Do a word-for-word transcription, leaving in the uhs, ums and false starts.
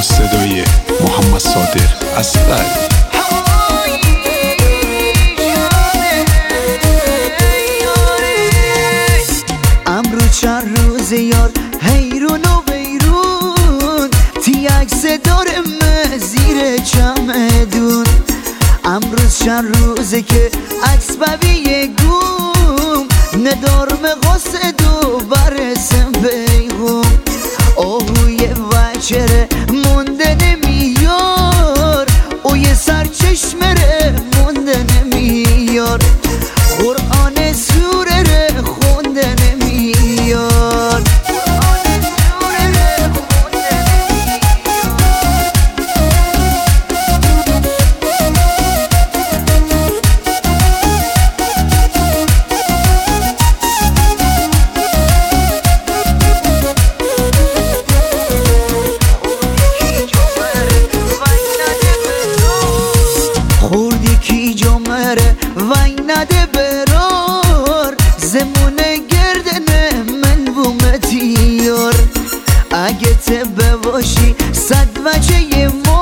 صدای محمد صادق اصغر. امرو چند روز یار حیرون و بیرون تی عکس دارم زیر چمدون. امروز چند روزه که عکس ببیه گوم ندارم قصد و برسم بیغوم. آهوی وچره مونده نمیار او یه سر چشمره مونده نمیار. قرآن سوره ره خونده نمیار. خوردی کی جمره وای نده برار زمونه گردنه من بومتیار. اگه تبه باشی صد وجه